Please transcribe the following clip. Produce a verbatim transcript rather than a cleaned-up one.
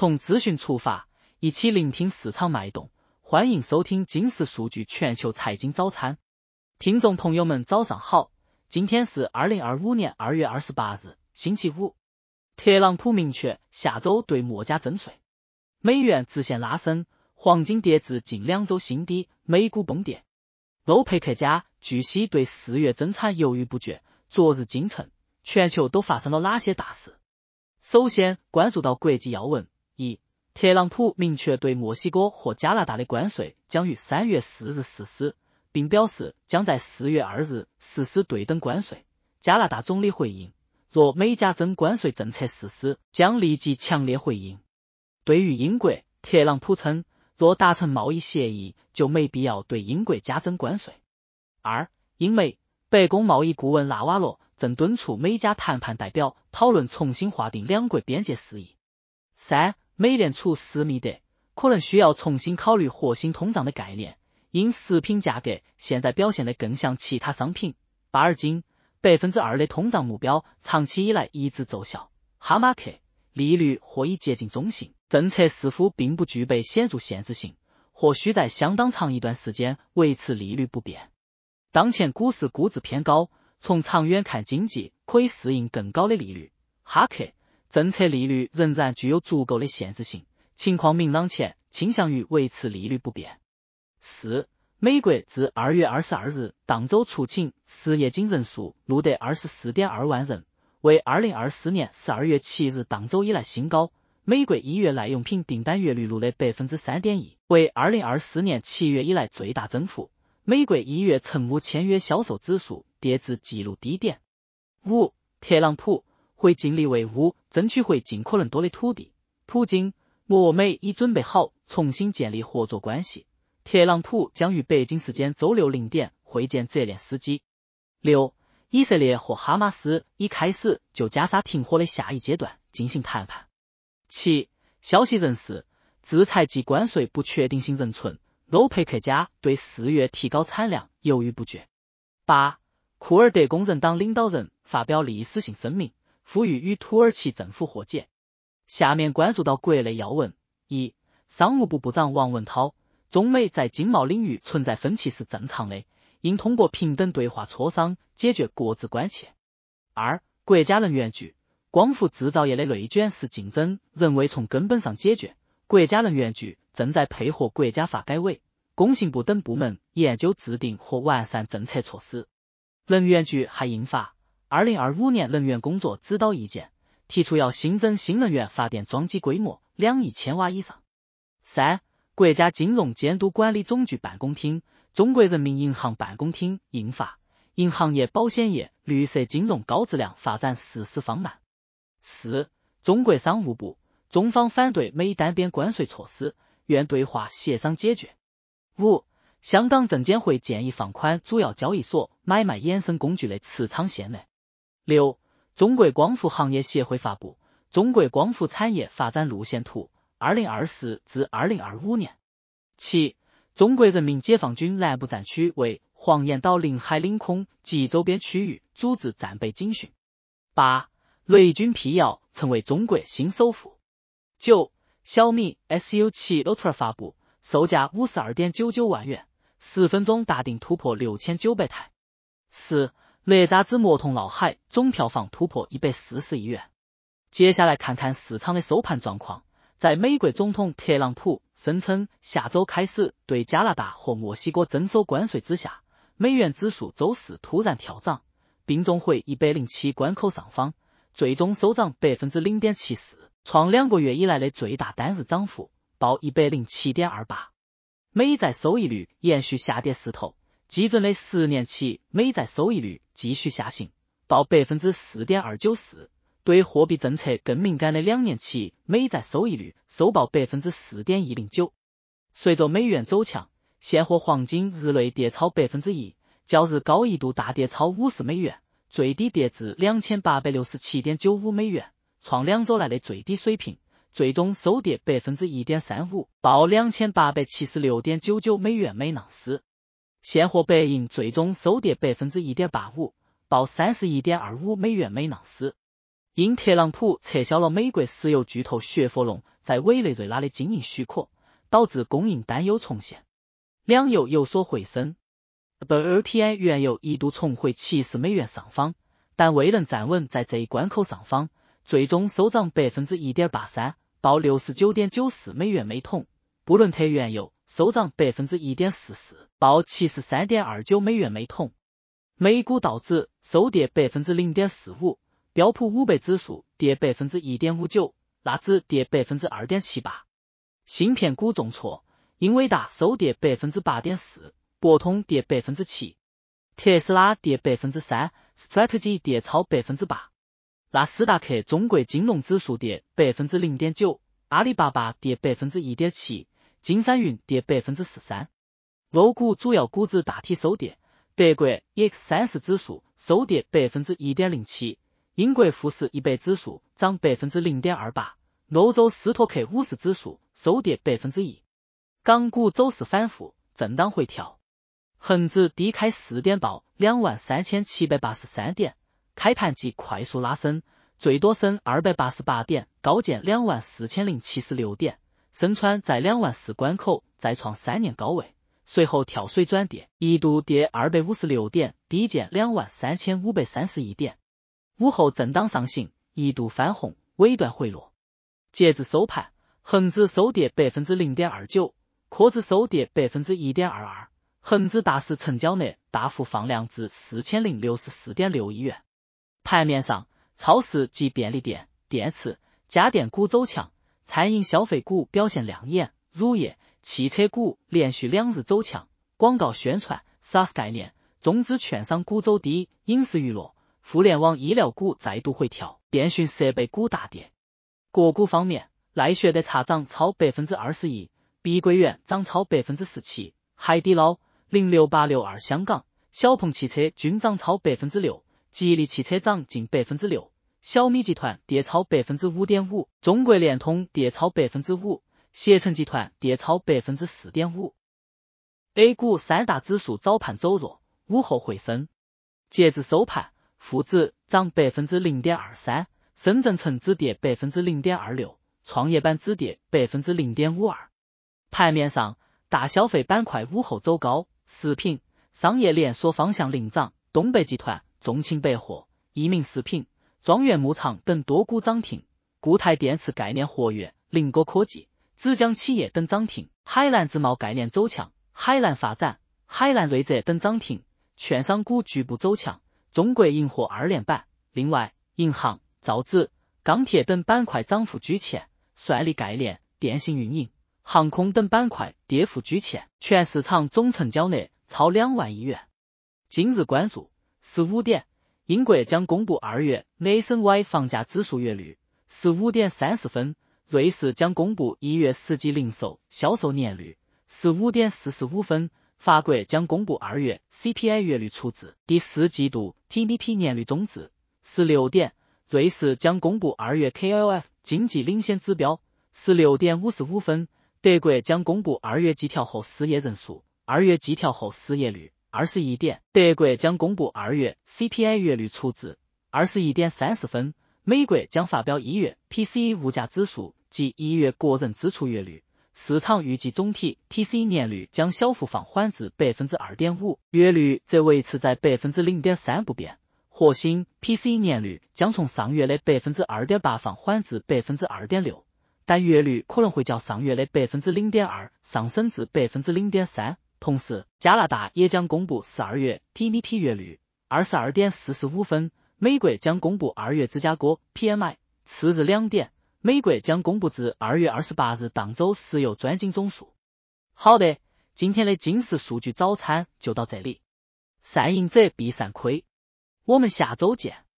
从资讯出发，一起聆听市场脉动。欢迎收听金石数据全球财经早餐。听众朋友们早上好，今天是二零二五年二月二十八日，星期五。特朗普明确下周对墨加征税，美元直线拉升，黄金跌至近两周新低，美股崩跌。欧佩克加据悉对四月增产犹豫不决，昨日京城，全球都发生了哪些大事？首先关注到国际要闻。一、特朗普明确对墨西哥和加拿大的关税将于三月四日实施，并表示将在四月二日实施对等关税。加拿大总理回应，若美加征关税政策实施，将立即强烈回应。对于英国，特朗普称，若达成贸易协议，就没必要对英国加征关税。二、英美，白宫贸易顾问纳瓦罗正敦促美加谈判代表讨论重新划定两国边界事宜。三、美联储思密达可能需要重新考虑核心通胀的概念，因食品价格现在表现得更像其他商品。巴尔金 百分之二 的通胀目标长期以来一直奏效。哈马克利率或已接近中性，政策似乎并不具备显著限制性，或需在相当长一段时间维持利率不变。当前股市估值偏高，从长远看经济可以适应更高的利率。哈克政策利率仍然具有足够的限制性，情况明朗前倾向于维持利率不变。四、美国自二月二十二日当周出勤失业金人数录得 二十四点二万人，为二零二四年十二月七日当周以来新高。美国一月耐用品订单月率录得 百分之三点一， 为二零二四年七月以来最大增幅。美国一月成屋签约销售指数跌至纪录低点。五、特朗普会尽力为乌争取回尽可能多的土地。普京、墨美已准备好重新建立合作关系。特朗普将于北京时间周六零点会见泽连斯基。六、以色列和哈马斯已开始就加沙停火的下一阶段进行谈判。七、消息人士，制裁及关税不确定性仍存，欧佩克加对四月提高产量犹豫不决。八、库尔德工人党领导人发表历史性声明，呼吁与土耳其政府和解。下面关注到国内要闻。一、商务部部长王文涛，中美在经贸领域存在分歧是正常的，应通过平等对话磋商解决各自关切。二、国家能源局，光伏制造业的内卷是竞争仍未从根本上解决，国家能源局正在配合国家发改委、工信部等部门研究制定和完善政策措施。能源局还印发二零二五年能源工作指导意见，提出要新增新能源发电装机规模两亿千瓦以上。三、国家金融监督管理总局办公厅、中国人民银行办公厅印发银行业、保险业、绿色金融高质量发展实施方案。四、中国商务部，中方反对美单边关税措施，愿对话协商解决。五、香港证监会建议放宽主要交易所买卖衍生工具的持仓限额。六、中国光伏行业协会发布《中国光伏产业发展路线图二零二四至二零二五年》。七、中国人民解放军南部战区为黄岩岛领海领空及周边区域组织战备警训。八、雷军辟谣成为中国新首富。九、小米 S U 七 Ultra 发布，售价 五十二点九九万元，十分钟打定突破六千九百台。十、哪吒之魔童闹海总票房突破一百四十亿元。接下来看看市场的收盘状况。在美国总统特朗普声称下周开始对加拿大和墨西哥征收关税之下，美元指数周四突然跳涨，并重回一百零七关口上方，最终收涨 百分之零点七四， 创两个月以来的最大单日涨幅，报 一百零七点二八。美债收益率延续下跌势头，基准的十年期美债收益率继续下行，报 百分之四点二九四。对货币政策更敏感的两年期美债收益率收报 百分之四点一零九。随着美元走强，现货黄金日内跌超 百分之一， 较日高一度大跌超五十美元，最低跌至 两千八百六十七点九五美元，创两周来的最低水平，最终收跌 百分之一点三五， 报 两千八百七十六点九九美元每盎司。现货白银最终收跌 百分之一点八五， 报 三十一点二五美元每盎司。因特朗普撤销了美国石油巨头雪佛龙在委内瑞拉的经营许可，导致供应担忧重现，粮油有所回升。W T I 原油一度重回七十美元上方，但未能站稳在这一关口上方，最终收涨 百分之一点八三， 报 六十九点九四美元每桶。布伦特原油收涨 百分之一点四四， 报 七十三点二九美元每桶。美股道指收跌 百分之零点四五， 标普五百指数跌 百分之一点五九， 纳指跌 百分之二点七八。芯片股重挫，英伟达收跌 百分之八点四， 博通跌 百分之七， 特斯拉跌 百分之三， Strategy 跌超 百分之八。 纳斯达克中国金融指数跌 百分之零点九， 阿里巴巴跌 百分之一点七， 金山云跌 百分之十三。 欧股主要股指大体收跌，德国 E X 三十 指数收跌 百分之一点零七， 英国富时一百指数涨 百分之零点二八， 欧洲斯托克五十指数收跌 百分之一。 港股走势反复，震荡回调，恒指低开四点报 两万三千七百八十三点，开盘即快速拉升，最多升二百八十八点，高见 两万四千零七十六点，升穿在两万四关口，再创三年高位，随后跳水转跌，一度跌二百五十六点，低见 两万三千五百三十一点。午后震荡上行，一度翻红，尾段回落。截至收盘，恒指收跌 百分之零点二九， 科指收跌 百分之一点二二， 恒指大市成交额大幅放量至 四千零六十四点六亿元。盘面上，超市及便利店、电池、家电股走强，餐饮消费股表现亮眼，乳业、汽车股连续两日走强，广告宣传、SaaS 概念、中资券商股走低，影视娱乐、互联网医疗股再度回调，电讯设备股大跌。个股方面，奈雪的差涨超 百分之二十一， 碧桂园涨超 百分之十七， 海底捞、零六八六二香港、小鹏汽车均涨超 百分之六， 吉利汽车涨近 百分之六， 小米集团跌超 百分之五点五， 中国联通跌超 百分之五， 携程集团跌超 百分之四点五。 A 股三大指数早盘走弱，午后回升。截至收盘，沪指涨 百分之零点二三， 深圳成指跌 百分之零点二六， 创业板指跌 百分之零点五二。 盘面上，大消费板块午后走高，食品、商业连锁方向领涨，东北集团、众庆百货、益民食品、庄园牧场等多股涨停，固态电池概念活跃，菱果科技、浙江企业等涨停，海南自贸概念走强，海南发展、海南瑞泽等涨停，券商股局部走强，中国银货二连板。另外，银行、造纸、钢铁等板块涨幅居前，算力概念、电信运营、航空等板块跌幅居前，全市场总成交额超两万亿元。今日关注十五点，英国将公布二月 Nationwide 房价指数月率。十五点三十分，瑞士将公布一月实际零售销售年率。十五点四十五分，法国将公布二月 C P I 月率初值，第四季度 G D P 年率终值。十六点，瑞士将公布二月 K L F 经济领先指标。十六点五十五分，德国将公布二月季调后失业人数、二月季调后失业率。二十一点，德国将公布二月 C P I 月率初值。二十一点三十分，美国将发表一月 P C E 物价指数及一月个人支出月率。市场预计总体 P C E 年率将小幅放缓至 百分之二点五， 月率则维持在 百分之零点三 不变。获新 P C E 年率将从上月的 百分之二点八 放缓至 百分之二点六， 但月率可能会较上月的 百分之零点二 上升至 百分之零点三。同时，加拿大也将公布十二月 G D P 月率。二十二点四十五分，美国将公布二月芝加哥 P M I。次日两点，美国将公布至二月二十八日当周石油钻井总数。好的，今天的金石数据早餐就到这里。善赢者必善亏，我们下周见。